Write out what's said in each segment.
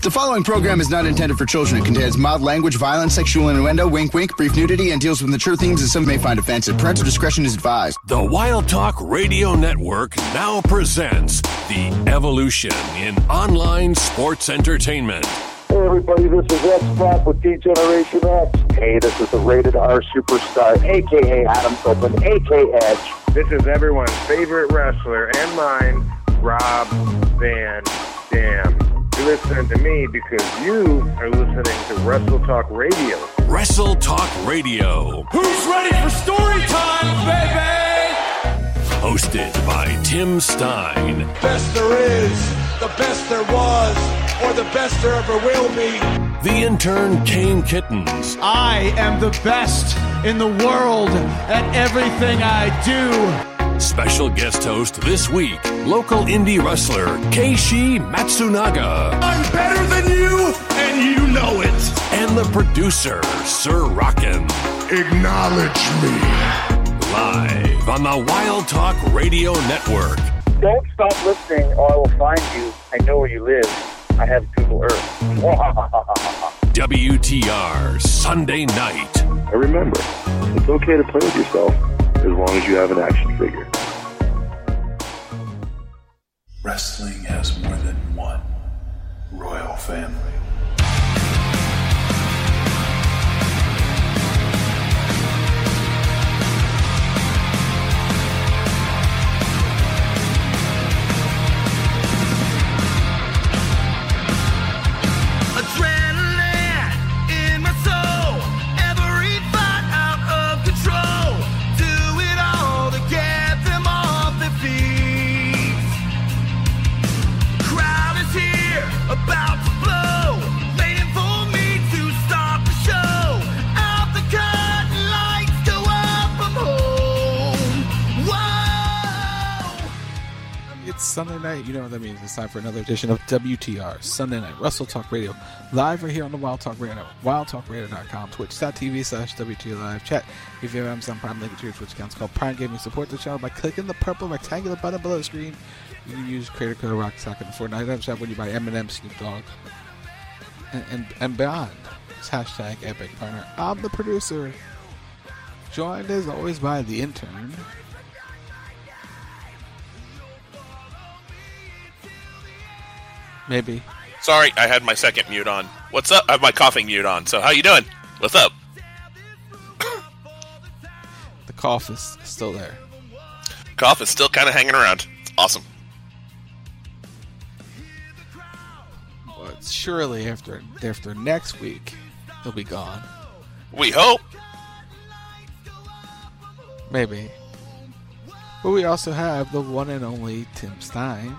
The following program is not intended for children. It contains mild language, violence, sexual innuendo, wink wink, brief nudity, and deals with mature themes that some may find offensive. Parental discretion is advised. The Wild Talk Radio Network now presents The Evolution in Online Sports Entertainment. Hey everybody, this is X-Pac with D-Generation X. Hey, this is the Rated R Superstar, a.k.a. Adam Copeland, a.k.a. Edge. This is everyone's favorite wrestler and mine, Rob Van Dam. You listen to me because you are listening to Wrestle Talk Radio. Wrestle Talk Radio. Who's ready for story time, baby? Hosted by Tim Stein. Best there is, the best there was, or the best there ever will be. The intern Kane Kittens. I am the best in the world at everything I do. Special guest host this week, local indie wrestler Keishi Matsunaga. I'm better than you, and you know it. And the producer, Sir Rockin'. Acknowledge me. Live on the Wild Talk Radio Network. Don't stop listening or I will find you. I know where you live. I have Google Earth. WTR Sunday night. And remember, it's okay to play with yourself as long as you have an action figure. Wrestling has more than one royal family. Sunday night, you know what that means. It's time for another edition of WTR Sunday Night Wrestle Talk Radio, live right here on the Wild Talk Radio Network, wildtalkradio.com, twitch.tv/WTR Live Chat. If you have Amazon Prime, link to your Twitch account. It's called Prime Gaming. Support the channel by clicking the purple rectangular button below the screen. You can use creator code ROCKSOCK in the Fortnite shop when you buy M&M, Snoop Dogg, and beyond. It's hashtag Epic Partner. I'm the producer, joined as always by the intern. Maybe. Sorry, I had my second mute on. What's up? I have my coughing mute on. So how you doing? What's up? The cough is still there. Cough is still kind of hanging around. It's awesome. But surely after next week, he'll be gone. We hope. Maybe. But we also have the one and only Tim Stein.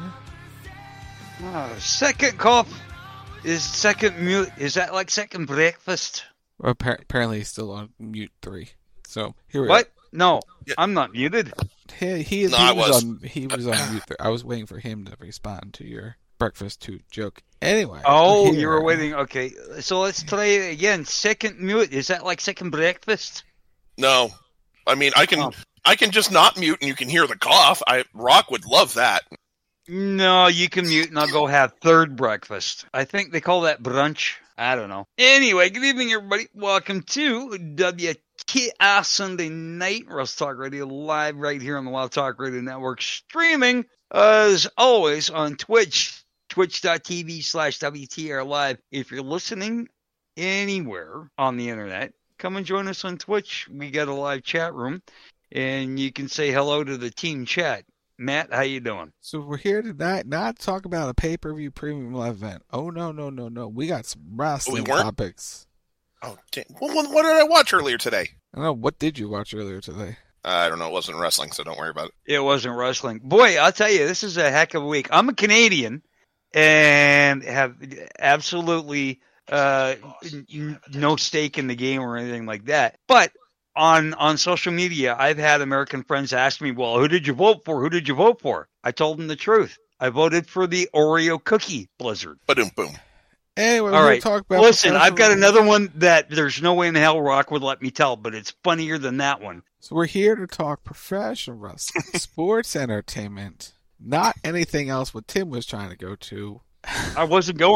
Second cough is second mute. Is that like second breakfast? Well, apparently he's still on mute 3. So here we What? are. No, yeah. I'm not muted. He was on mute 3. I was waiting for him to respond to your breakfast 2 joke. Anyway. Oh, you were waiting. Okay, so let's try it again. Second mute. Is that like second breakfast? No, I mean I can just not mute and you can hear the cough. Rock would love that. No, you can mute and I'll go have third breakfast. I think they call that brunch. I don't know. Anyway, good evening, everybody. Welcome to WTR Sunday Night Wrestle Talk Radio, live right here on the Wild Talk Radio Network, streaming, as always, on Twitch, twitch.tv/WTR Live. If you're listening anywhere on the internet, come and join us on Twitch. We got a live chat room, and you can say hello to the team chat. Matt, how you doing? So we're here tonight not talk about a pay-per-view premium live event. Oh, no. We got some wrestling topics. Oh, damn. What did I watch earlier today? I don't know. What did you watch earlier today? I don't know. It wasn't wrestling, so don't worry about it. It wasn't wrestling. Boy, I'll tell you, this is a heck of a week. I'm a Canadian and have absolutely no stake in the game or anything like that. But on social media, I've had American friends ask me, well, who did you vote for? Who did you vote for? I told them the truth. I voted for the Oreo cookie blizzard. Ba-doom, boom. Anyway, all right. Talk about listen, I've got another one that there's no way in hell Rock would let me tell, but it's funnier than that one. So we're here to talk professional wrestling, sports entertainment, not anything else what Tim was trying to go to. I wasn't going there.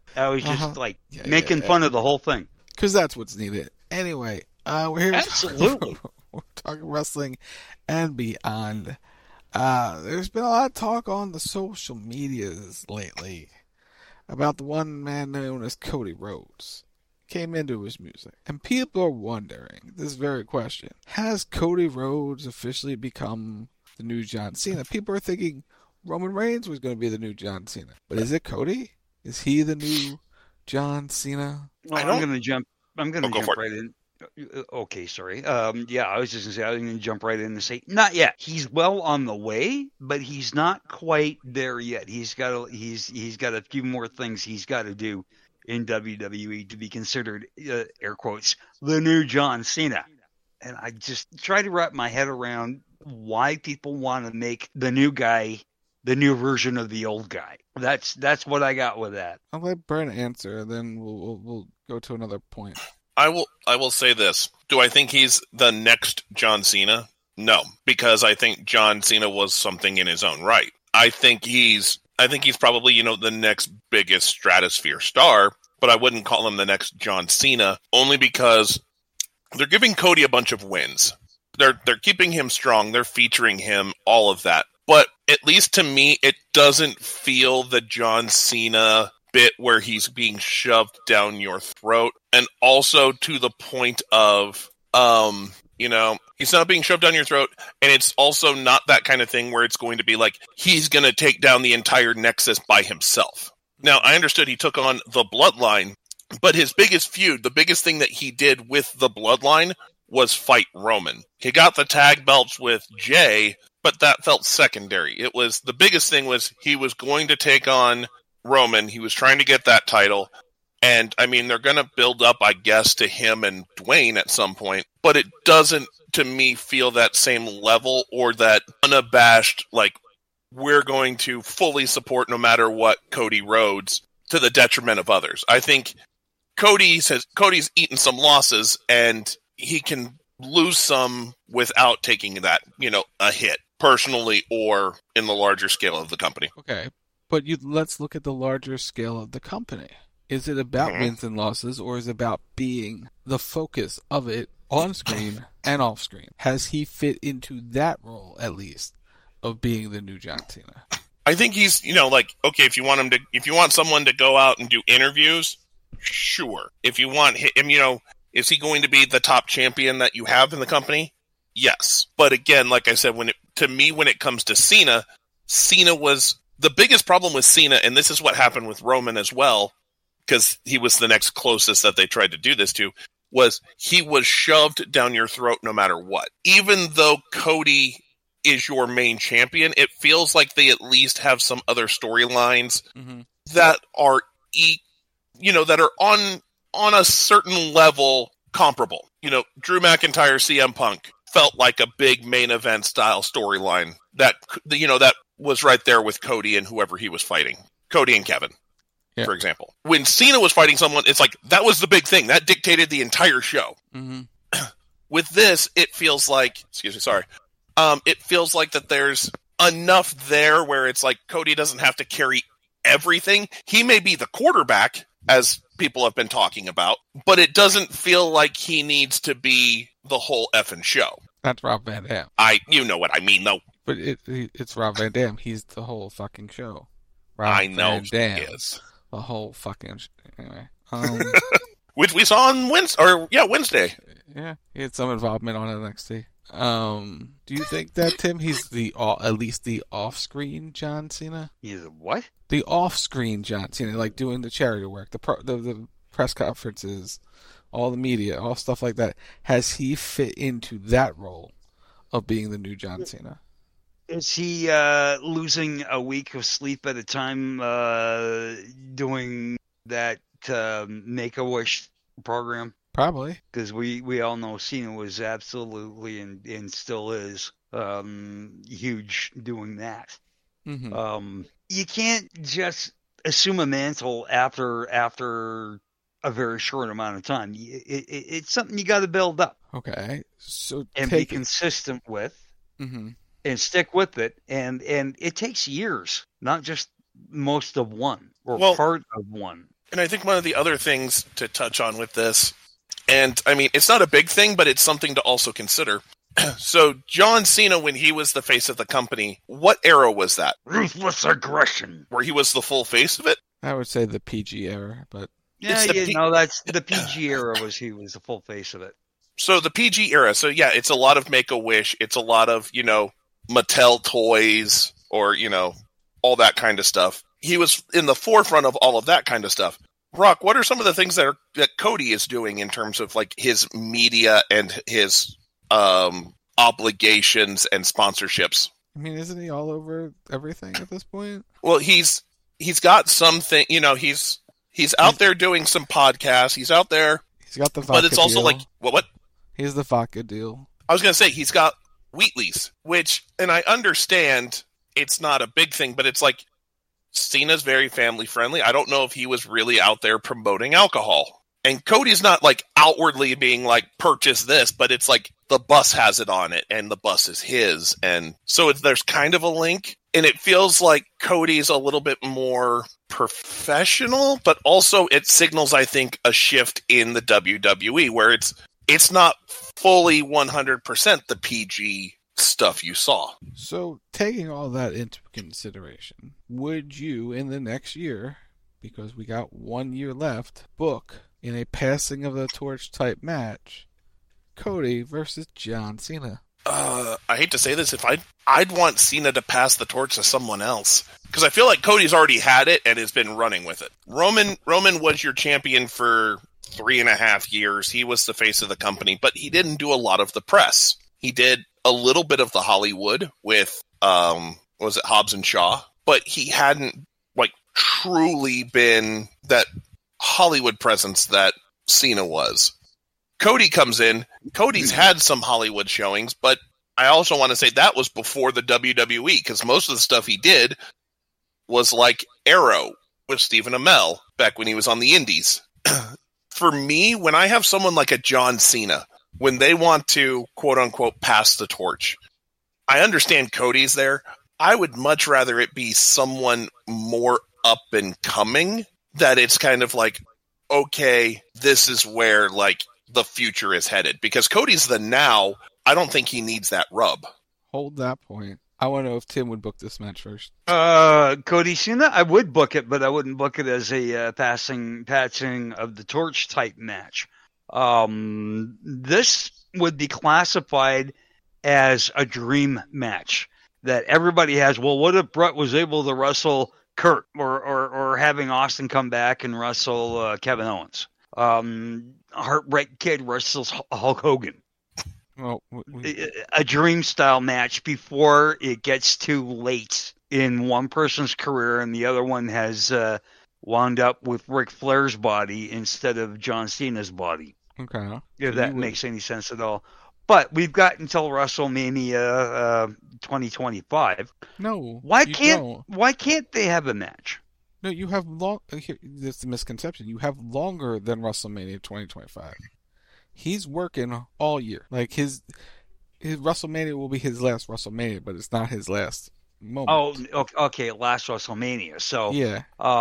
I was just making fun of the whole thing. Because that's what's needed. Anyway, we're here. Absolutely. We're talking wrestling and beyond. There's been a lot of talk on the social medias lately about the one man known as Cody Rhodes. Came into his music. And people are wondering this very question. Has Cody Rhodes officially become the new John Cena? People are thinking Roman Reigns was going to be the new John Cena. But is it Cody? Is he the new John Cena? Well, I'm going to jump right in. Okay, sorry. I was just going to say, I was going to jump right in and say, not yet. He's well on the way, but he's not quite there yet. He's got a few more things he's got to do in WWE to be considered, air quotes, the new John Cena. And I just try to wrap my head around why people want to make the new guy the new version of the old guy. That's what I got with that. I'll let Brent answer, and then we'll go to another point. I will say this. Do I think he's the next John Cena? No, because I think John Cena was something in his own right. I think he's probably, the next biggest stratosphere star, but I wouldn't call him the next John Cena, only because they're giving Cody a bunch of wins. They're keeping him strong. They're featuring him, all of that. But at least to me, it doesn't feel the John Cena bit where he's being shoved down your throat. And also to the point of, he's not being shoved down your throat. And it's also not that kind of thing where it's going to be like, he's going to take down the entire Nexus by himself. Now, I understood he took on the Bloodline, but his biggest feud, the biggest thing that he did with the Bloodline was fight Roman. He got the tag belts with Jay, but that felt secondary. The biggest thing was he was going to take on Roman. He was trying to get that title. And, they're going to build up, I guess, to him and Dwayne at some point. But it doesn't, to me, feel that same level or that unabashed, we're going to fully support no matter what Cody Rhodes to the detriment of others. I think Cody's eaten some losses, and he can lose some without taking that, a hit, personally or in the larger scale of the company. Okay, but let's look at the larger scale of the company. Is it about wins and losses, or is it about being the focus of it on screen and off screen? Has he fit into that role, at least, of being the new John Cena? I think he's, okay, if you want someone to go out and do interviews, sure. If you want him, is he going to be the top champion that you have in the company? Yes. But again, like I said, when it comes to Cena was the biggest problem with Cena, and this is what happened with Roman as well, because he was the next closest that they tried to do this to, was he was shoved down your throat no matter what. Even though Cody is your main champion, it feels like they at least have some other storylines that are that are on a certain level comparable. Drew McIntyre, CM Punk felt like a big main event style storyline that was right there with Cody and whoever he was fighting. Cody and Kevin, for example. When Cena was fighting someone, it's like that was the big thing. That dictated the entire show. With this, it feels like, it feels like that there's enough there where it's like Cody doesn't have to carry everything. He may be the quarterback, as people have been talking about, but it doesn't feel like he needs to be the whole effing show. That's Rob Van Dam. You know what I mean, though. But it's Rob Van Dam. He's the whole fucking show. I know he is. The whole fucking anyway. Which we saw on Wednesday. Yeah, he had some involvement on NXT. Do you think that, Tim, he's at least the off-screen John Cena? He's what? The off-screen John Cena, like doing the charity work, the press conferences, all the media, all stuff like that. Has he fit into that role of being the new John Cena? Is he losing a week of sleep at a time doing that Make-A-Wish program? Probably. Because we all know Cena was absolutely and still is huge doing that. You can't just assume a mantle after a very short amount of time. It's something you got to build up. Okay. So and be consistent with and stick with it. And it takes years, not just most of one or part of one. And I think one of the other things to touch on with this, and I mean, it's not a big thing, but it's something to also consider. So John Cena, when he was the face of the company, what era was that? Ruthless aggression. Where he was the full face of it? I would say the PG era, but... Yeah, that's the PG era he was the full face of it. So the PG era, so yeah, it's a lot of Make-A-Wish, it's a lot of, Mattel toys, or, all that kind of stuff. He was in the forefront of all of that kind of stuff. Brock, what are some of the things that Cody is doing in terms of like his media and his obligations and sponsorships? I mean, isn't he all over everything at this point? Well, he's got something, he's out there doing some podcasts. He's out there. He's got the vodka but it's also deal. like what? He has the vodka deal. I was going to say he's got Wheatley's, which, and I understand it's not a big thing, but it's like Cena's very family friendly. I don't know if he was really out there promoting alcohol. And Cody's not like outwardly being like, purchase this, but it's like the bus has it on it and the bus is his. And so there's kind of a link. And it feels like Cody's a little bit more professional, but also it signals, I think, a shift in the WWE where it's not fully 100% the PG stuff you saw. So taking all that into consideration, would you in the next year, because we got 1 year left, book in a passing of the torch type match Cody versus John Cena? I hate to say this, if I'd want Cena to pass the torch to someone else, because I feel like Cody's already had it and has been running with it. Roman was your champion for 3.5 years. He was the face of the company, but he didn't do a lot of the press. He did a little bit of the Hollywood with was it Hobbs and Shaw, but he hadn't like truly been that Hollywood presence that Cena was. Cody comes in. Cody's had some Hollywood showings, but I also want to say that was before the WWE, because most of the stuff he did was like Arrow with Stephen Amell back when he was on the Indies. For me, when I have someone like a John Cena, when they want to, quote-unquote, pass the torch, I understand Cody's there. I would much rather it be someone more up and coming, that it's kind of like, okay, this is where, like, the future is headed. Because Cody's the now. I don't think he needs that rub. Hold that point. I want to know if Tim would book this match first. Cody Cena, I would book it, but I wouldn't book it as a passing of the torch type match. This would be classified as a dream match that everybody has. Well, what if Brett was able to wrestle Kurt, or having Austin come back and wrestle Kevin Owens? Heartbreak Kid wrestles Hulk Hogan. Well, a dream style match before it gets too late in one person's career and the other one has wound up with Ric Flair's body instead of John Cena's body. Okay. If that makes any sense at all. But we've got until WrestleMania 2025. No. Why can't they have a match? No, you have this is a misconception. You have longer than WrestleMania 2025. He's working all year. Like his WrestleMania will be his last WrestleMania, but it's not his last moment. Oh, okay, last WrestleMania. So yeah,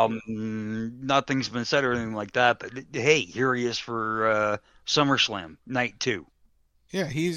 nothing's been said or anything like that. But hey, here he is for SummerSlam Night 2. Yeah, he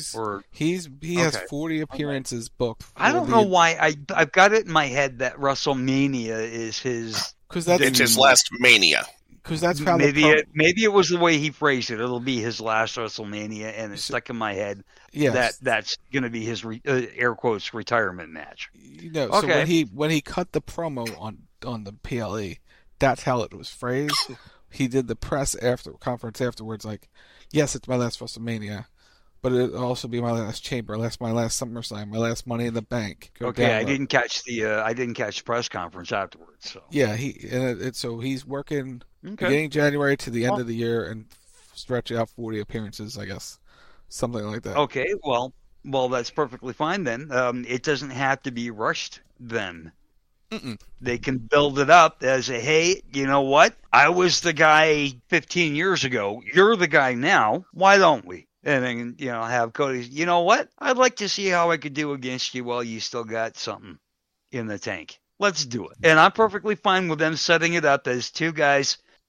has 40 appearances booked. I don't know why I've got it in my head that WrestleMania is his. It's his last Mania. Because that's how maybe it was the way he phrased it. It'll be his last WrestleMania, and it's stuck in my head. Yes. That's going to be his air quotes retirement match. So when he cut the promo on the PLE, that's how it was phrased. He did the press conference afterwards, like, yes, it's my last WrestleMania, but it'll also be my last Chamber, my last SummerSlam, my last Money in the Bank. I didn't catch the press conference afterwards. So. Yeah, so he's working beginning January to the end of the year and stretch out 40 appearances, I guess, something like that. Okay, well, that's perfectly fine then. It doesn't have to be rushed then. Mm-mm. They can build it up as a, hey, you know what? I was the guy 15 years ago. You're the guy now. Why don't we? And then, have Cody, you know what? I'd like to see how I could do against you while you still got something in the tank. Let's do it. And I'm perfectly fine with them setting it up as two guys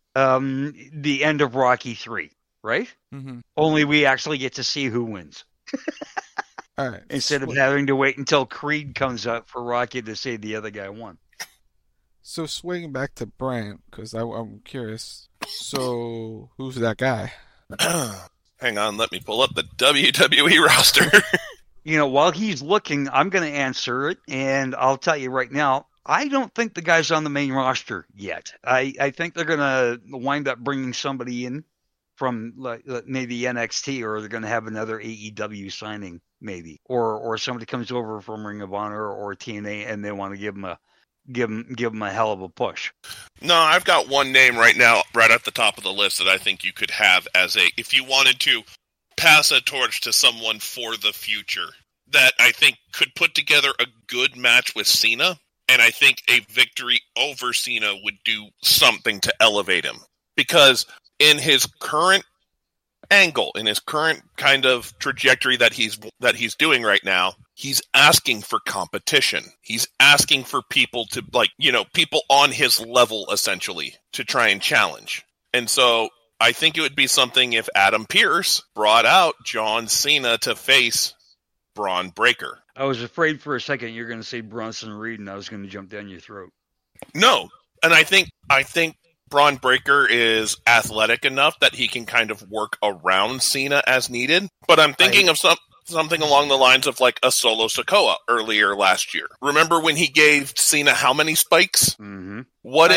the end of Rocky 3, right? Mm-hmm. Only we actually get to see who wins. All right. Instead of having to wait until Creed comes up for Rocky to say the other guy won. So swinging back to Brant, because I'm curious. So who's that guy? Hang on, let me pull up the WWE roster. While he's looking, I'm going to answer it, and I'll tell you right now, I don't think the guy's on the main roster yet. I think they're going to wind up bringing somebody in from maybe NXT, or they're going to have another AEW signing, maybe, or somebody comes over from Ring of Honor or TNA, and they want to give him a hell of a push. No, I've got one name right now, right at the top of the list, that I think you could have as if you wanted to pass a torch to someone for the future, that I think could put together a good match with Cena, and I think a victory over Cena would do something to elevate him. Because in his current angle, in his current kind of trajectory that he's doing right now, he's asking for competition. He's asking for people to, people on his level, essentially, to try and challenge. And so I think it would be something if Adam Pearce brought out John Cena to face Braun Breaker. I was afraid for a second you were going to say Bronson Reed, and I was going to jump down your throat. No, and I think Braun Breaker is athletic enough that he can kind of work around Cena as needed. But I'm thinking of something along the lines of like a Solo Sikoa earlier last year. Remember when he gave Cena how many spikes? Mm-hmm. What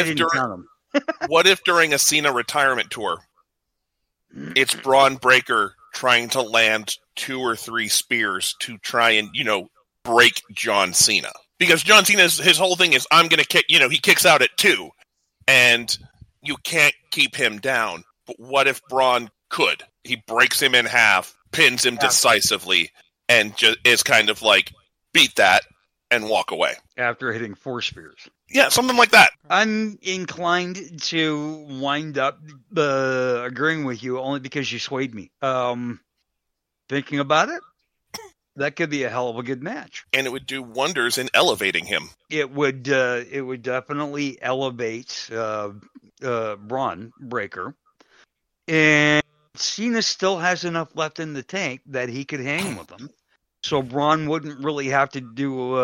if during a Cena retirement tour, it's Braun Breaker trying to land 2 or 3 spears to try and, break John Cena? Because John Cena's, his whole thing is, I'm going to kick, he kicks out at 2, and you can't keep him down. But what if Braun could? He breaks him in half, pins him decisively, and just is kind of like, beat that and walk away. After hitting 4 spears. Yeah, something like that. I'm inclined to wind up agreeing with you only because you swayed me. Thinking about it, that could be a hell of a good match. And it would do wonders in elevating him. It would definitely elevate Braun Breaker. And Cena still has enough left in the tank that he could hang with him. So Braun wouldn't really have to do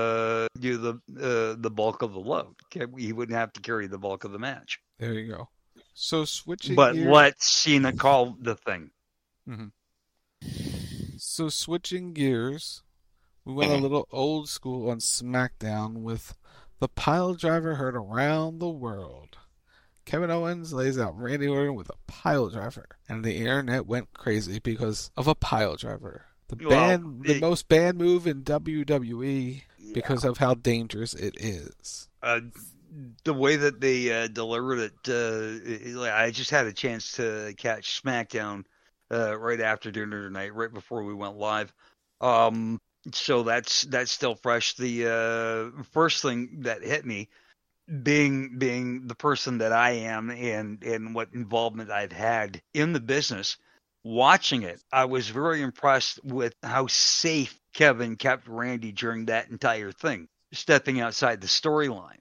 the bulk of the load. He wouldn't have to carry the bulk of the match. There you go. So switching But gears... let Cena call the thing. Mm-hmm. So switching gears, we went a little old school on SmackDown with the pile driver heard around the world. Kevin Owens lays out Randy Orton with a pile driver, and the internet went crazy because of a pile driver. The most banned move in WWE because of how dangerous it is. The way that they delivered it, I just had a chance to catch SmackDown right after dinner tonight, right before we went live. So that's still fresh. The first thing that hit me, being the person that I am and what involvement I've had in the business, watching it, I was very impressed with how safe Kevin kept Randy during that entire thing, stepping outside the storyline,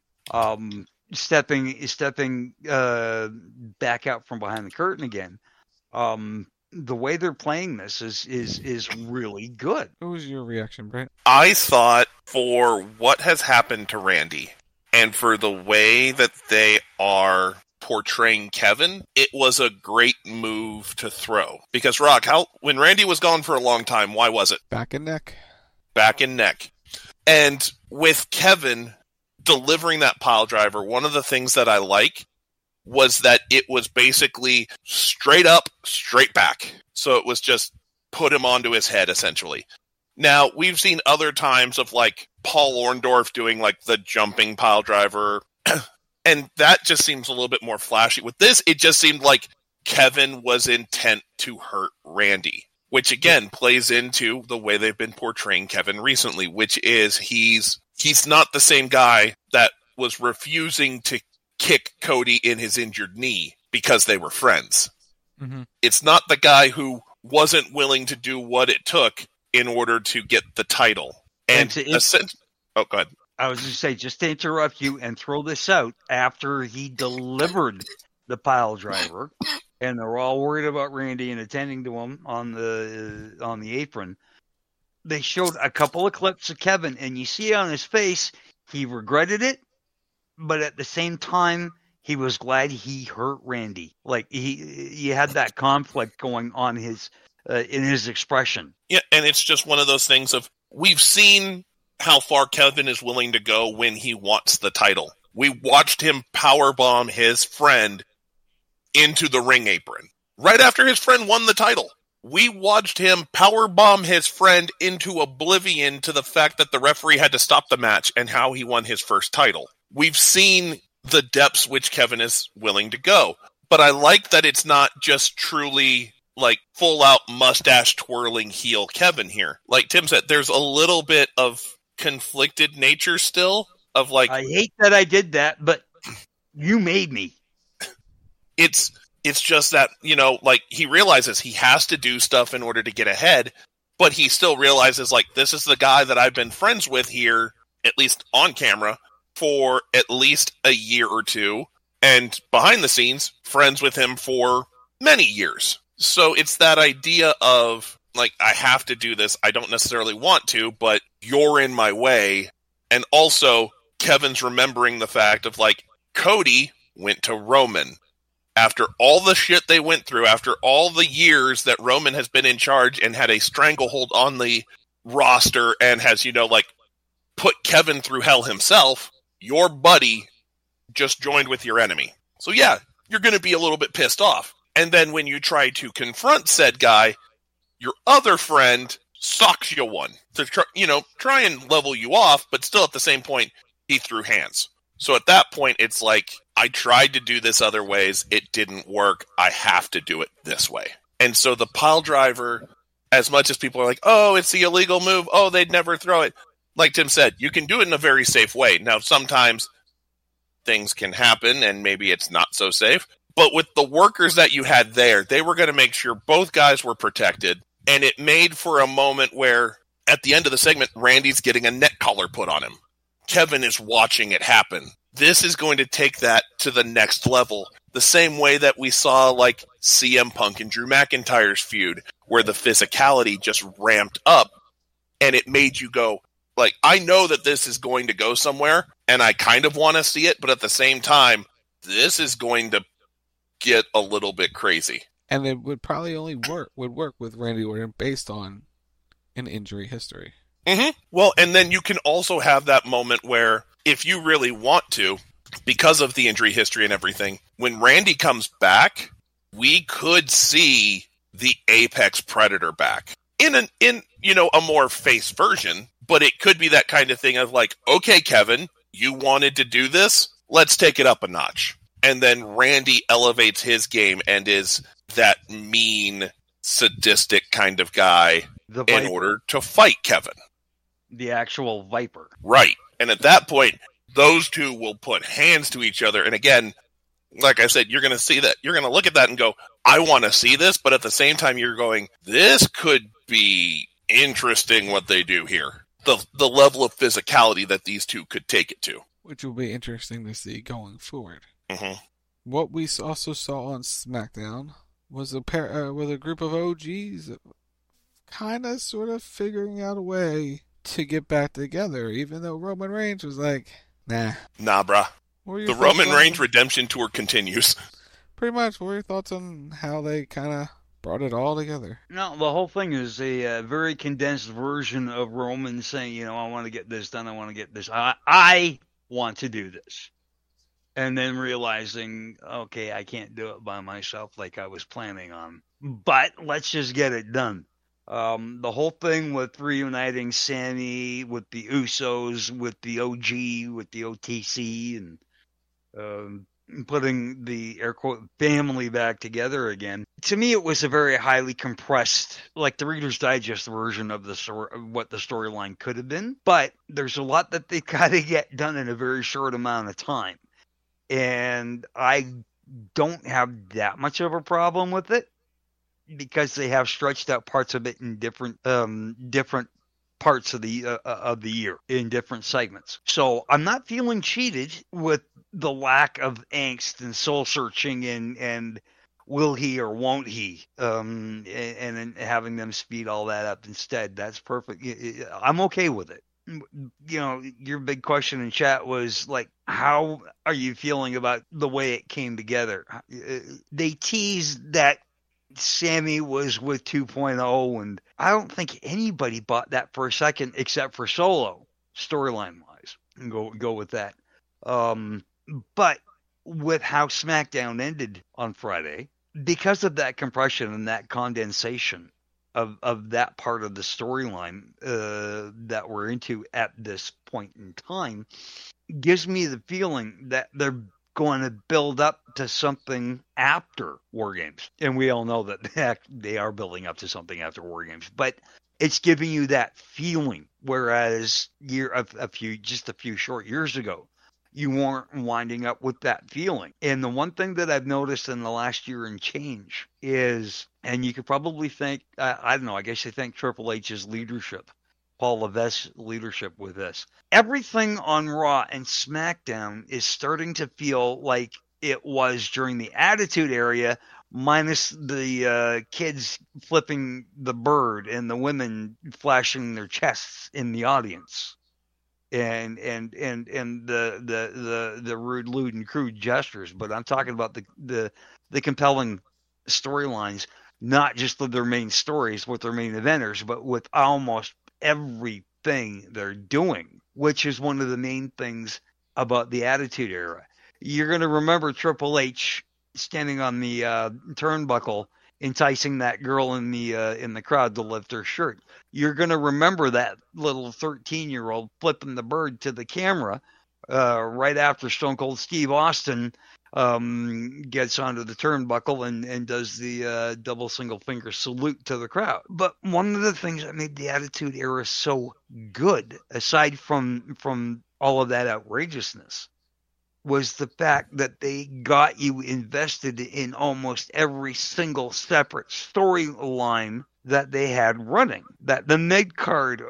stepping back out from behind the curtain again. The way they're playing this is really good. What was your reaction, Brent? I thought for what has happened to Randy and for the way that they are portraying Kevin, it was a great move to throw. Because, Rock, when Randy was gone for a long time, why was it? Back and neck. Back and neck. And with Kevin delivering that pile driver, one of the things that I like was that it was basically straight up, straight back. So it was just put him onto his head, essentially. Now, we've seen other times of, like, Paul Orndorff doing, like, the jumping pile driver, and that just seems a little bit more flashy. With this, it just seemed like Kevin was intent to hurt Randy, which, again, plays into the way they've been portraying Kevin recently, which is he's not the same guy that was refusing to kick Cody in his injured knee because they were friends. Mm-hmm. It's not the guy who wasn't willing to do what it took in order to get the title. And go ahead. I was going to say, just to interrupt you and throw this out, after he delivered the pile driver, and they're all worried about Randy and attending to him on the apron. They showed a couple of clips of Kevin, and you see on his face he regretted it, but at the same time he was glad he hurt Randy. Like he had that conflict going on in his expression. Yeah, and it's just one of those things of we've seen how far Kevin is willing to go when he wants the title. We watched him powerbomb his friend into the ring apron right after his friend won the title. We watched him powerbomb his friend into oblivion to the fact that the referee had to stop the match and how he won his first title. We've seen the depths which Kevin is willing to go. But I like that it's not just truly like full out mustache twirling heel Kevin here. Like Tim said, there's a little bit of conflicted nature still of like, I hate that I did that, but you made me. It's just that, you know, like he realizes he has to do stuff in order to get ahead, but he still realizes like this is the guy that I've been friends with here, at least on camera, for at least a year or two, and behind the scenes, friends with him for many years. So it's that idea of like, I have to do this. I don't necessarily want to, but you're in my way. And also Kevin's remembering the fact of like Cody went to Roman. After all the shit they went through, after all the years that Roman has been in charge and had a stranglehold on the roster and has, you know, like put Kevin through hell himself, your buddy just joined with your enemy. So yeah, you're going to be a little bit pissed off. And then when you try to confront said guy, your other friend socks you one to try and level you off, but still at the same point, he threw hands. So at that point, it's like, I tried to do this other ways. It didn't work. I have to do it this way. And so the pile driver, as much as people are like, oh, it's the illegal move. Oh, they'd never throw it. Like Tim said, you can do it in a very safe way. Now, sometimes things can happen and maybe it's not so safe. But with the workers that you had there, they were going to make sure both guys were protected. And it made for a moment where at the end of the segment, Randy's getting a neck collar put on him. Kevin is watching it happen. This is going to take that to the next level. The same way that we saw like CM Punk and Drew McIntyre's feud, where the physicality just ramped up and it made you go, like, I know that this is going to go somewhere and I kind of want to see it, but at the same time, this is going to get a little bit crazy. And it would probably only work with Randy Orton based on an injury history. Mm-hmm. Well, and then you can also have that moment where if you really want to, because of the injury history and everything, when Randy comes back, we could see the Apex Predator back in a more face version, but it could be that kind of thing of like, okay, Kevin, you wanted to do this, let's take it up a notch. And then Randy elevates his game and is that mean, sadistic kind of guy in order to fight Kevin. The actual Viper. Right. And at that point, those two will put hands to each other. And again, like I said, you're going to see that. You're going to look at that and go, I want to see this. But at the same time, you're going, this could be interesting what they do here. The level of physicality that these two could take it to. Which will be interesting to see going forward. Mm-hmm. What we also saw on SmackDown was a group of OGs kind of sort of figuring out a way to get back together, even though Roman Reigns was like, nah. Nah, bruh. The Roman Reigns redemption tour continues. Pretty much. What were your thoughts on how they kind of brought it all together? No, the whole thing is a very condensed version of Roman saying, I want to get this done. I want to get this. I want to do this. And then realizing, okay, I can't do it by myself like I was planning on. But let's just get it done. The whole thing with reuniting Sammy with the Usos, with the OG, with the OTC, and putting the air quote family back together again. To me, it was a very highly compressed, like the Reader's Digest version of what the storyline could have been. But there's a lot that they got to get done in a very short amount of time. And I don't have that much of a problem with it, because they have stretched out parts of it in different parts of the year in different segments. So I'm not feeling cheated with the lack of angst and soul searching and will he or won't he, and then having them speed all that up instead. That's perfect. I'm okay with it. Your big question in chat was like, how are you feeling about the way it came together? They teased that Sammy was with 2.0, and I don't think anybody bought that for a second except for Solo, storyline wise. Go with that. But with how SmackDown ended on Friday, because of that compression and that condensation of that part of the storyline that we're into at this point in time, gives me the feeling that they're going to build up to something after War Games. And we all know that they are building up to something after War Games. But it's giving you that feeling, whereas a few short years ago, you weren't winding up with that feeling. And the one thing that I've noticed in the last year and change is, and you could probably think, I don't know, I guess you think Triple H's leadership, Paul Levesque's leadership with this. Everything on Raw and SmackDown is starting to feel like it was during the Attitude Era, minus the kids flipping the bird and the women flashing their chests in the audience. And the rude, lewd, and crude gestures, but I'm talking about the compelling storylines, not just with their main stories, with their main eventers, but with almost everything they're doing, which is one of the main things about the Attitude Era. You're going to remember Triple H standing on the turnbuckle, enticing that girl in the crowd to lift her shirt. You're going to remember that little 13-year-old flipping the bird to the camera right after Stone Cold Steve Austin gets onto the turnbuckle and does the double single finger salute to the crowd. But one of the things that made the Attitude Era so good, aside from all of that outrageousness, was the fact that they got you invested in almost every single separate storyline that they had running. That the mid-card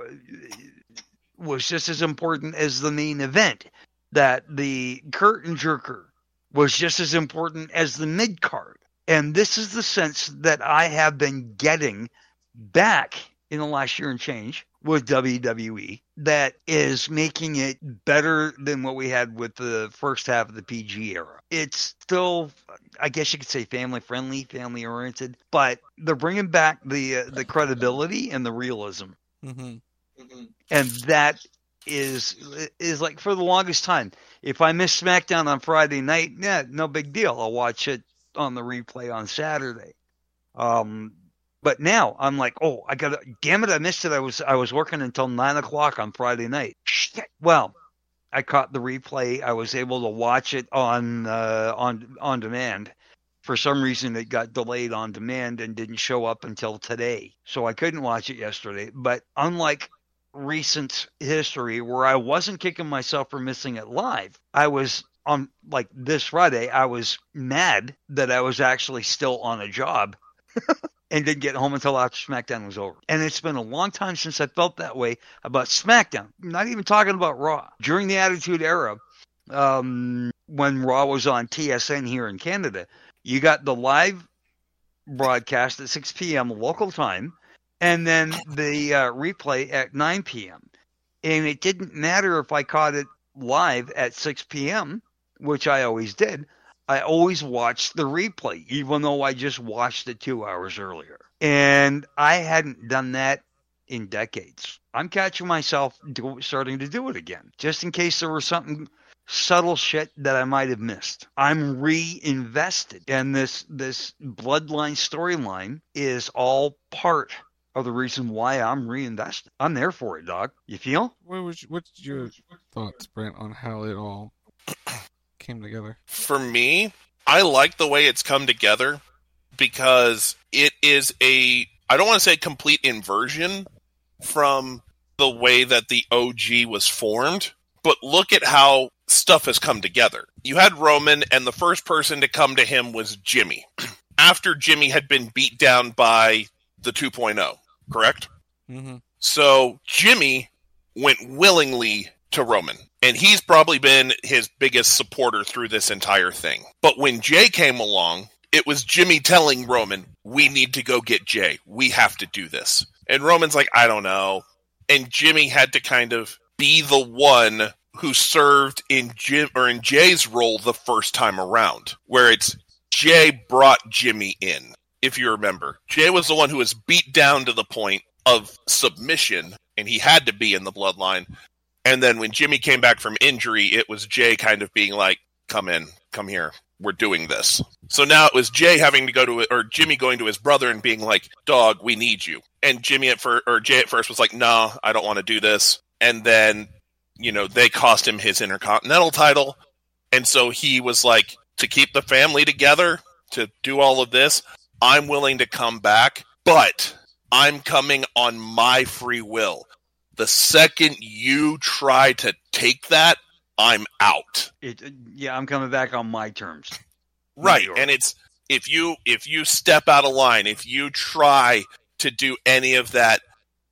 was just as important as the main event. That the curtain jerker was just as important as the mid-card. And this is the sense that I have been getting back in the last year and change with WWE that is making it better than what we had with the first half of the PG era. It's still, I guess you could say, family-friendly, family-oriented, but they're bringing back the credibility and the realism. Mm-hmm. And that is like, for the longest time, if I miss SmackDown on Friday night, no big deal. I'll watch it on the replay on Saturday. But now I'm like, damn it, I missed it. I was working until 9:00 on Friday night. Shit. Well, I caught the replay. I was able to watch it on demand. For some reason, it got delayed on demand and didn't show up until today. So I couldn't watch it yesterday. But unlike recent history where I wasn't kicking myself for missing it live, I was on, like, this Friday, I was mad that I was actually still on a job. And didn't get home until after SmackDown was over. And it's been a long time since I felt that way about SmackDown. I'm not even talking about Raw. During the Attitude Era, when Raw was on TSN here in Canada, you got the live broadcast at 6 p.m. local time, and then the replay at 9 p.m. And it didn't matter if I caught it live at 6 p.m., which I always did. I always watched the replay, even though I just watched it 2 hours earlier. And I hadn't done that in decades. I'm catching myself starting to do it again, just in case there was something subtle shit that I might have missed. I'm reinvested. And this Bloodline storyline is all part of the reason why I'm reinvested. I'm there for it, dog. You feel? What's your thoughts, Brent, on how it all came together? For me, I like the way it's come together because it is I don't want to say complete inversion from the way that the OG was formed, but look at how stuff has come together. You had Roman, and the first person to come to him was Jimmy. After Jimmy had been beat down by the 2.0, correct? Mm-hmm. So Jimmy went willingly to Roman, and he's probably been his biggest supporter through this entire thing. But when Jay came along, it was Jimmy telling Roman, we need to go get Jay. We have to do this. And Roman's like, I don't know. And Jimmy had to kind of be the one who served in Jay's role the first time around, where it's Jay brought Jimmy in. If you remember, Jay was the one who was beat down to the point of submission, and he had to be in the bloodline. And then when Jimmy came back from injury, it was Jay kind of being like, come here, we're doing this. So now it was Jay having to go to it, or Jimmy going to his brother and being like, dog, we need you. And Jay at first was like, no, I don't want to do this. And then, they cost him his Intercontinental title. And so he was like, to keep the family together, to do all of this, I'm willing to come back, but I'm coming on my free will. The second you try to take that, I'm out. I'm coming back on my terms. Right, and it's if you step out of line, if you try to do any of that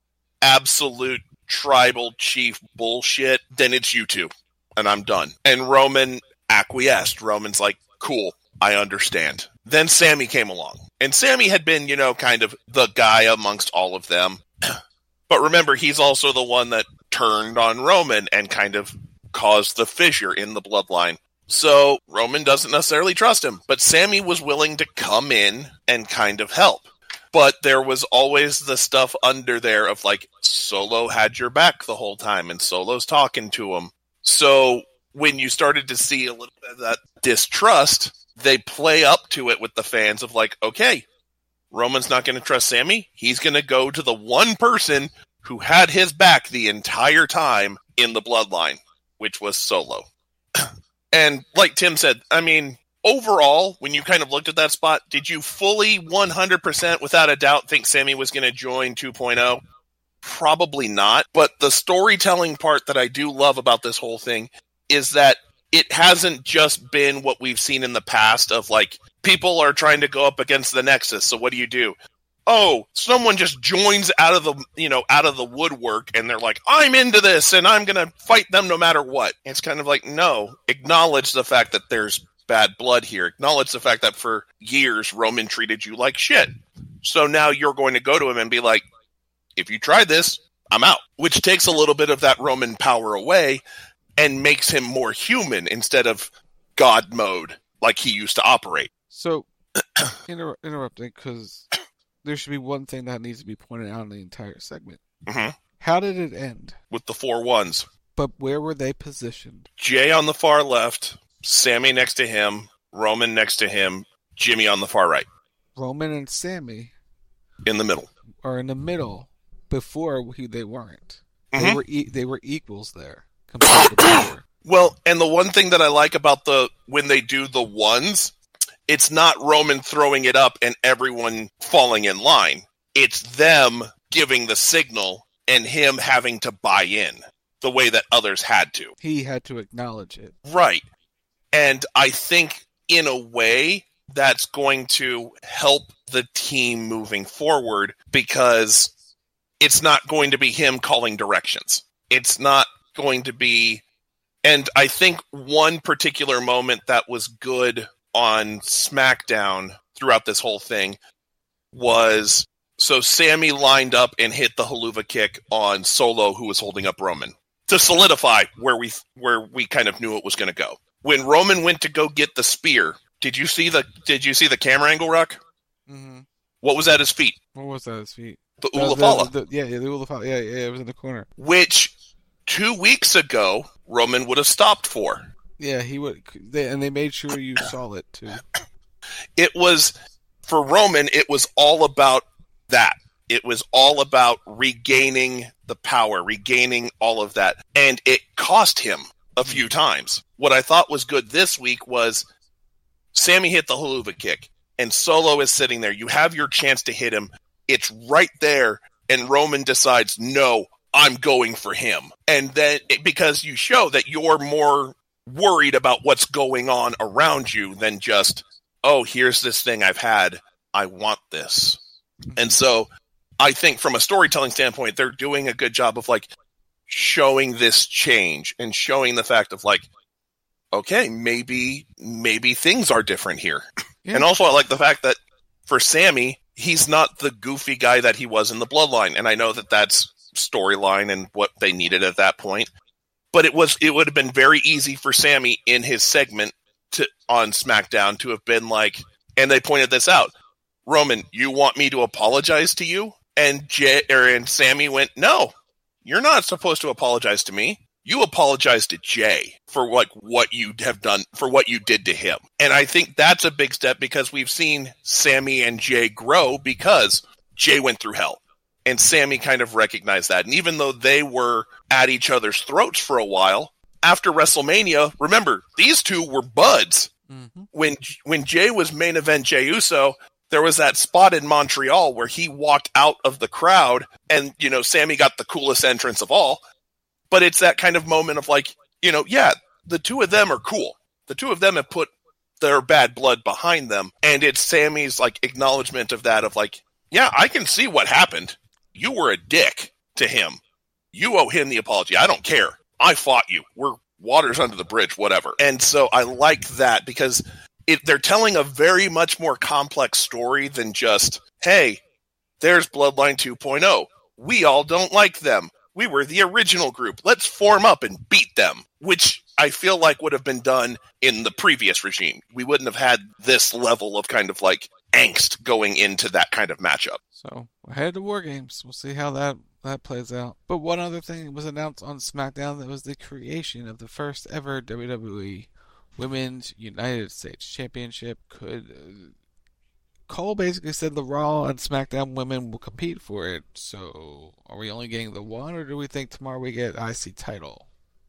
absolute tribal chief bullshit, then it's you two, and I'm done. And Roman acquiesced. Roman's like, cool, I understand. Then Sammy came along, and Sammy had been, kind of the guy amongst all of them. But remember, he's also the one that turned on Roman and kind of caused the fissure in the bloodline. So Roman doesn't necessarily trust him, but Sammy was willing to come in and kind of help. But there was always the stuff under there of like, Solo had your back the whole time, and Solo's talking to him. So when you started to see a little bit of that distrust, they play up to it with the fans of like, okay, Roman's not going to trust Sammy. He's going to go to the one person who had his back the entire time in the bloodline, which was Solo. And like Tim said, I mean, overall, when you kind of looked at that spot, did you fully 100% without a doubt think Sammy was going to join 2.0? Probably not. But the storytelling part that I do love about this whole thing is that it hasn't just been what we've seen in the past of like, people are trying to go up against the Nexus, so what do? Oh, someone just joins out of the woodwork, and they're like, I'm into this, and I'm going to fight them no matter what. It's kind of like, no, acknowledge the fact that there's bad blood here. Acknowledge the fact that for years, Roman treated you like shit. So now you're going to go to him and be like, if you try this, I'm out. Which takes a little bit of that Roman power away and makes him more human instead of God mode like he used to operate. So, interrupting, because there should be one thing that needs to be pointed out in the entire segment. Mm-hmm. How did it end? With the 4 ones. But where were they positioned? Jay on the far left, Sammy next to him, Roman next to him, Jimmy on the far right. Roman and Sammy in the middle. Are in the middle. Before they weren't. Mm-hmm. They were equals there compared to before. Well, and the one thing that I like about when they do the ones, it's not Roman throwing it up and everyone falling in line. It's them giving the signal and him having to buy in the way that others had to. He had to acknowledge it. Right. And I think in a way that's going to help the team moving forward because it's not going to be him calling directions. It's not going to be... And I think one particular moment that was good on SmackDown throughout this whole thing was... So Sammy lined up and hit the haluva kick on Solo, who was holding up Roman, to solidify where we kind of knew it was going to go. When Roman went to go get the spear, did you see the camera angle, Ruck? Mm-hmm. What was at his feet? What was at his feet? The Ulafala. The Ulafala. Yeah, it was in the corner. Which 2 weeks ago Roman would have stopped for. Yeah, he would, and they made sure you saw it too. It was for Roman. It was all about that. It was all about regaining the power, regaining all of that, and it cost him a few times. What I thought was good this week was Sammy hit the haluva kick, and Solo is sitting there. You have your chance to hit him. It's right there, and Roman decides, no, I'm going for him. And then, because you show that you're more worried about what's going on around you than just, oh, here's this thing I've had. I want this. And so I think from a storytelling standpoint, they're doing a good job of like showing this change and showing the fact of like, okay, maybe things are different here. Yeah. And also I like the fact that for Sammy, he's not the goofy guy that he was in the Bloodline. And I know that that's storyline and what they needed at that point. But it would have been very easy for Sammy in his segment on SmackDown to have been like, and they pointed this out, Roman, you want me to apologize to you? And Sammy went, no, you're not supposed to apologize to me. You apologize to Jay for like what you have done, for what you did to him. And I think that's a big step because we've seen Sammy and Jay grow because Jay went through hell. And Sammy kind of recognized that. And even though they were at each other's throats for a while, after WrestleMania, remember, these two were buds. Mm-hmm. When Jay was main event Jey Uso, there was that spot in Montreal where he walked out of the crowd and, you know, Sammy got the coolest entrance of all. But it's that kind of moment of like, you know, yeah, the two of them are cool. The two of them have put their bad blood behind them. And it's Sammy's like acknowledgement of that of like, yeah, I can see what happened. You were a dick to him. You owe him the apology. I don't care. I fought you. We're waters under the bridge, whatever. And so I like that because they're telling a very much more complex story than just, hey, there's Bloodline 2.0. We all don't like them. We were the original group. Let's form up and beat them, which I feel like would have been done in the previous regime. We wouldn't have had this level of kind of like angst going into that kind of matchup. So we're headed to War Games. We'll see how that plays out. But one other thing was announced on SmackDown, that was the creation of the first ever WWE Women's United States Championship. Cole basically said the Raw and SmackDown women will compete for it. So are we only getting the one, or do we think tomorrow we get IC title?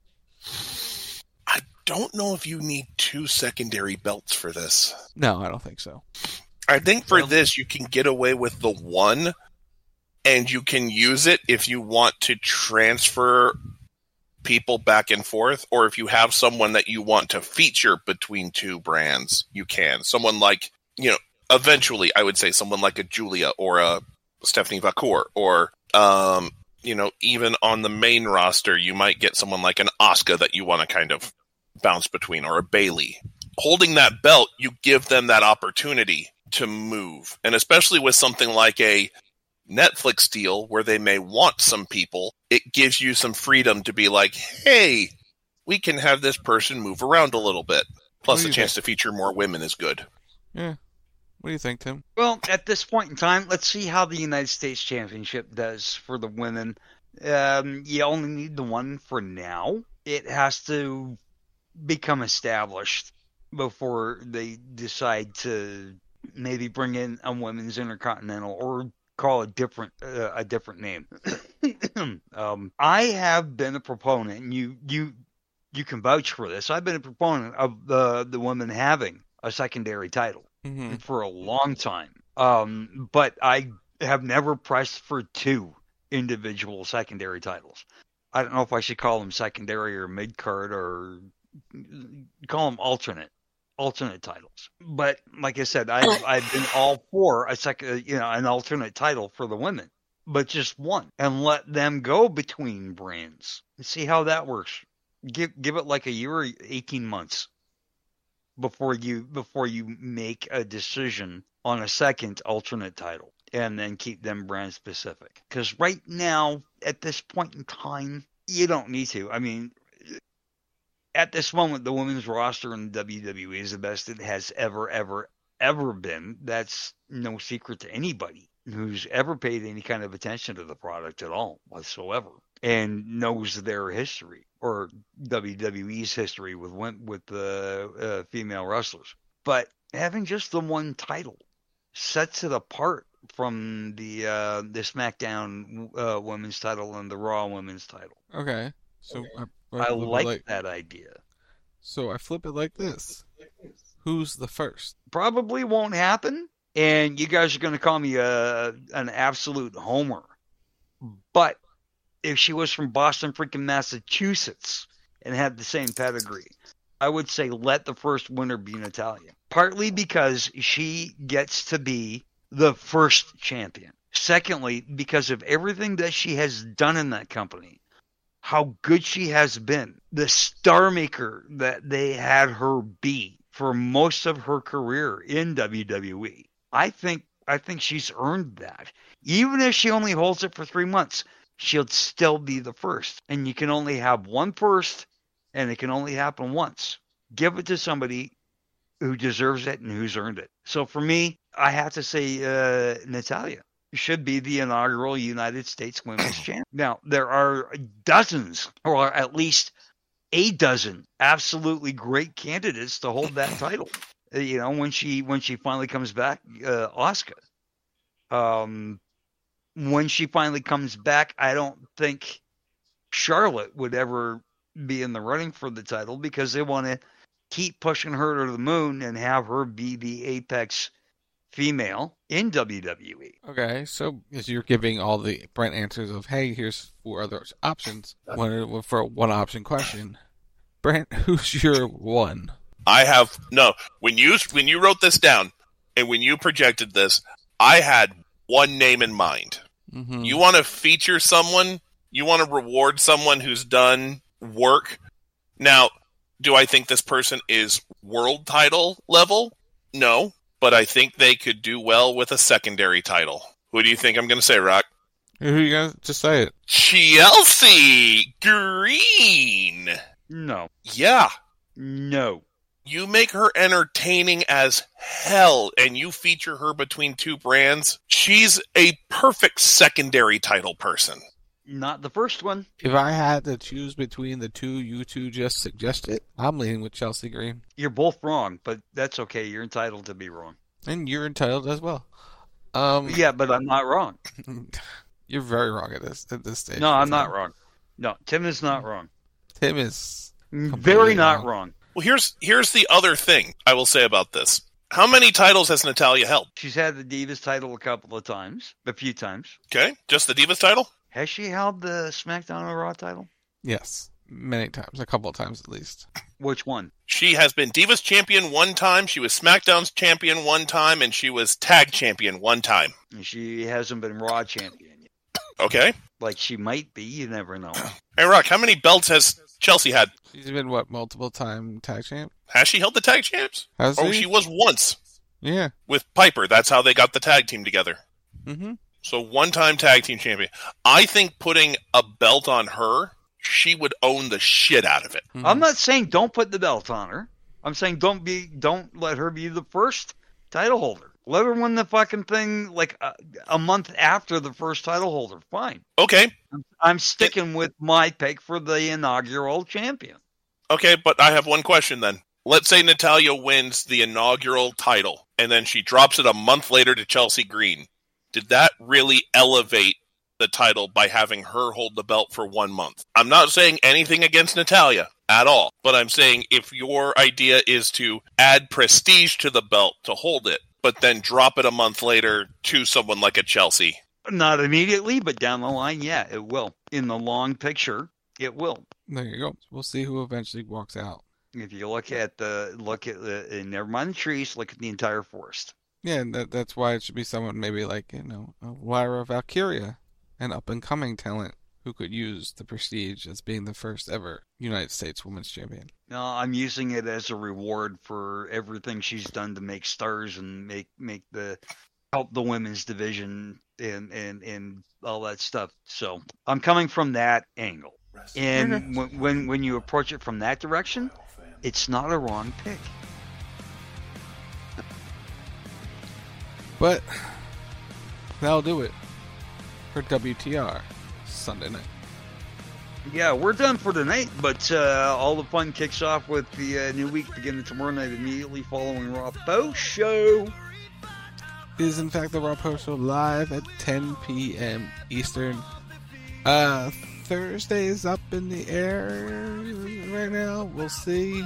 I don't know if you need 2 secondary belts for this. No, I don't think so. I think for this, you can get away with the one, and you can use it if you want to transfer people back and forth, or if you have someone that you want to feature between two brands, you can. Someone like, you know, eventually, I would say someone like a Julia or a Stephanie Vacour, or, you know, even on the main roster, you might get someone like an Asuka that you want to kind of bounce between, or a Bayley. Holding that belt, you give them that opportunity to move. And especially with something like a Netflix deal where they may want some people, it gives you some freedom to be like, hey, we can have this person move around a little bit. Plus the chance to feature more women is good. Yeah. What do you think, Tim? Well, at this point in time, let's see how the United States Championship does for the women. You only need the one for now. It has to become established before they decide to maybe bring in a women's intercontinental or call a different name. I have been a proponent, and you can vouch for this. I've been a proponent of the women having a secondary title for a long time. But I have never pressed for 2 individual secondary titles. I don't know if I should call them secondary or mid-card, or call them alternate titles. But like I said, I've been all for an alternate title for the women, but just one, and let them go between brands and see how that works. Give it like a year or 18 months before you make a decision on a second alternate title, and then keep them brand specific. Because right now, at this point in time, you don't need to. I mean, at this moment, the women's roster in WWE is the best it has ever been. That's no secret to anybody who's ever paid any kind of attention to the product at all whatsoever, and knows their history, or WWE's history with the female wrestlers. But having just the one title sets it apart from the SmackDown women's title and the Raw women's title. Okay. So I like that idea. So I flip it like this. Who's the first? Probably won't happen, and you guys are going to call me an absolute homer. But if she was from Boston freaking Massachusetts and had the same pedigree, I would say let the first winner be Natalya. Partly because she gets to be the first champion. Secondly, because of everything that she has done in that company, how good she has been, the star maker that they had her be for most of her career in WWE. I think she's earned that. Even if she only holds it for 3 months, she'll still be the first. And you can only have one first, and it can only happen once. Give it to somebody who deserves it and who's earned it. So for me, I have to say Natalya should be the inaugural United States Women's Champion. Now, there are dozens, or at least a dozen, absolutely great candidates to hold that title. You know, when she finally comes back, Asuka. When she finally comes back, I don't think Charlotte would ever be in the running for the title because they want to keep pushing her to the moon and have her be the apex female in WWE. Okay, so as you're giving all the Brent answers of, hey, here's 4 other options for a one-option question. Brent, who's your one? I have when you wrote this down and when you projected this, I had one name in mind. Mm-hmm. You want to feature someone, you want to reward someone who's done work. Now, do I think this person is world title level? No, but I think they could do well with a secondary title. Who do you think I'm going to say, Rock? Who are you going to just say it? Chelsea Green. No. Yeah. No. You make her entertaining as hell, and you feature her between 2 brands. She's a perfect secondary title person. Not the first one. If I had to choose between the 2 you two just suggested, I'm leaning with Chelsea Green. You're both wrong, but that's okay. You're entitled to be wrong. And you're entitled as well. Yeah, but I'm not wrong. You're very wrong at this stage. No, I'm not wrong. No, Tim is not wrong. Tim is very not wrong. Well, here's the other thing I will say about this. How many titles has Natalya held? She's had the Divas title a few times. Okay, just the Divas title? Has she held the SmackDown or Raw title? Yes, many times, a couple of times at least. Which one? She has been Divas champion 1 time, she was SmackDown's champion 1 time, and she was Tag champion 1 time. And she hasn't been Raw champion yet. Okay. Like she might be, you never know. Hey, Rock, how many belts has Chelsea had? She's been, multiple time tag champ? Has she held the tag champs? She was once. Yeah. With Piper. That's how they got the tag team together. Mm-hmm. So 1-time tag team champion. I think putting a belt on her, she would own the shit out of it. Mm-hmm. I'm not saying don't put the belt on her. I'm saying don't let her be the first title holder. Let her win the fucking thing like a month after the first title holder. Fine. Okay. I'm sticking with my pick for the inaugural champion. Okay, but I have one question then. Let's say Natalya wins the inaugural title, and then she drops it a month later to Chelsea Green. Did that really elevate the title by having her hold the belt for 1 month? I'm not saying anything against Natalya at all, but I'm saying if your idea is to add prestige to the belt to hold it, but then drop it a month later to someone like a Chelsea. Not immediately, but down the line, yeah, it will. In the long picture, it will. There you go. We'll see who eventually walks out. If you look at and never mind the trees, look at the entire forest. Yeah, and that's why it should be someone maybe like, Lyra Valkyria, an up-and-coming talent who could use the prestige as being the first ever United States Women's Champion. No, I'm using it as a reward for everything she's done to make stars and help the women's division and all that stuff. So I'm coming from that angle. And when you approach it from that direction, it's not a wrong pick. But that'll do it for WTR Sunday night. Yeah, we're done for tonight, but all the fun kicks off with the new week beginning tomorrow night immediately following Raw Post Show. It is in fact the Raw Post Show live at 10 p.m. Eastern. Thursday is up in the air right now. We'll see.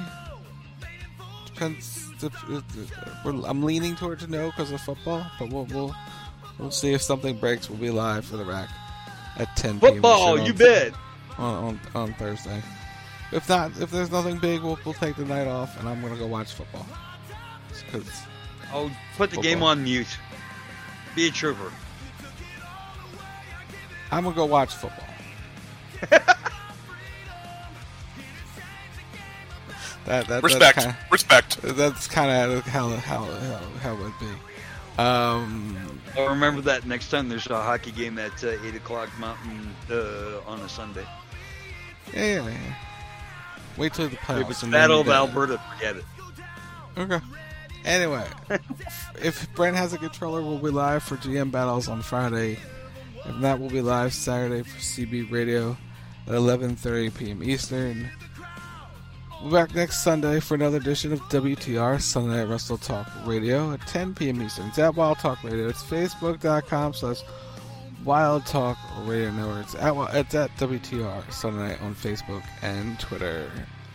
I'm leaning towards no because of football, but we'll see if something breaks. We'll be live for the rack at 10 p.m. Football, you bet. On Thursday. If there's nothing big, we'll take the night off, and I'm gonna go watch football. I'll put the game on mute. Be a trooper. I'm going to go watch football. Respect. That's kind of how it would be. I'll remember that next time there's a hockey game at 8 o'clock Mountain on a Sunday. Yeah. Wait till the playoffs. If it's Battle of Alberta, forget it. Okay. Anyway, if Brent has a controller, we'll be live for GM Battles on Friday. If not, we'll be live Saturday for CB Radio at 11:30 p.m. Eastern. We'll be back next Sunday for another edition of WTR Sunday Night Wrestle Talk Radio at 10 p.m. Eastern. It's at Wild Talk Radio. It's Facebook.com/Wild Talk Radio Network. It's at WTR Sunday Night on Facebook and Twitter.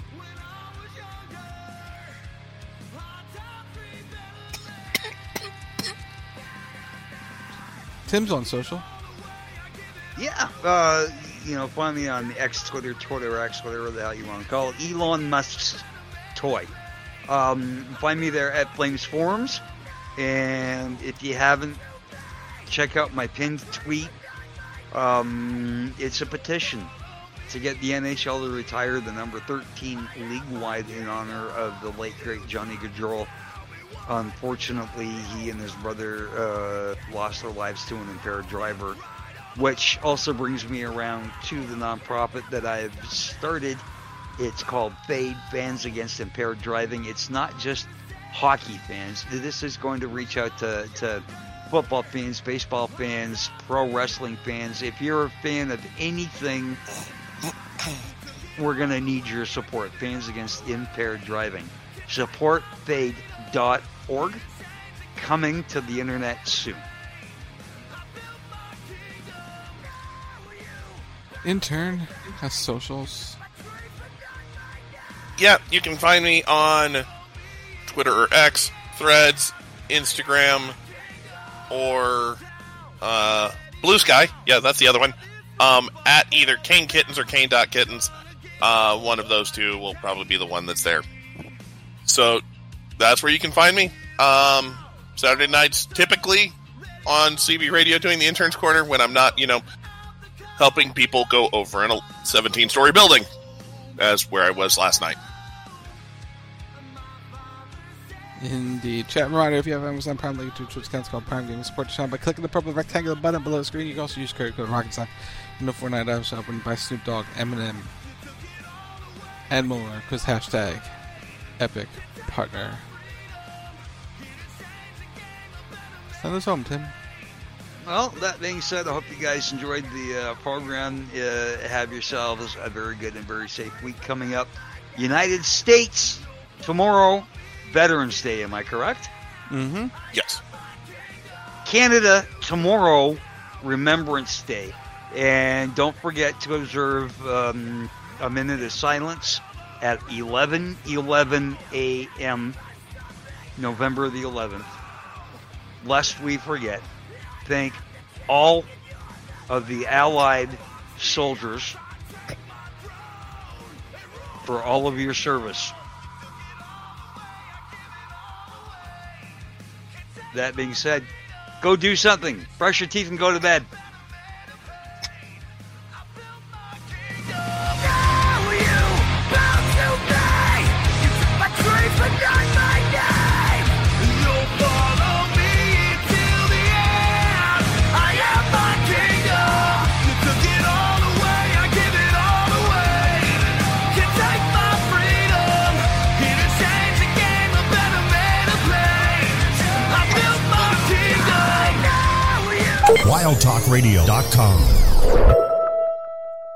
Tim's on social. Yeah, find me on Twitter, X, whatever the hell you want to call it. Elon Musk's toy. Find me there at Flames Forums. And if you haven't, check out my pinned tweet. It's a petition to get the NHL to retire the number 13 league-wide in honor of the late, great Johnny Gaudreau. Unfortunately, he and his brother lost their lives to an impaired driver, which also brings me around to the nonprofit that I've started. It's called FADE, Fans Against Impaired Driving. It's not just hockey fans. This is going to reach out to football fans, baseball fans, pro wrestling fans. If you're a fan of anything, we're going to need your support. Fans Against Impaired Driving. Support FADE.org. Coming to the internet soon. Intern has socials. Yeah, you can find me on Twitter or X, Threads, Instagram, or Blue Sky. Yeah, that's the other one. At either Kane Kittens or Kane.Kittens. One of those two will probably be the one that's there. So that's where you can find me. Saturday nights, typically on CB Radio doing the Interns Corner when I'm not, helping people go over in a 17-story building, as where I was last night. Indeed. Chat reminder, if you have Amazon Prime, link to Twitch account called Prime Gaming. Support the channel by clicking the purple rectangular button below the screen. You can also use credit code RocketSock in the Fortnite Item Shop and buy Snoop Dogg, Eminem, and more, because hashtag Epic Partner. Send us home, Tim. Well, that being said, I hope you guys enjoyed the program. Have yourselves a very good and very safe week coming up. United States tomorrow, Veterans Day, am I correct? Mm-hmm. Yes. Canada tomorrow, Remembrance Day. And don't forget to observe a minute of silence at 11:11 a.m. November the 11th. Lest we forget, thank all of the Allied soldiers for all of your service. That being said, go do something. Brush your teeth and go to bed. WildTalkRadio.com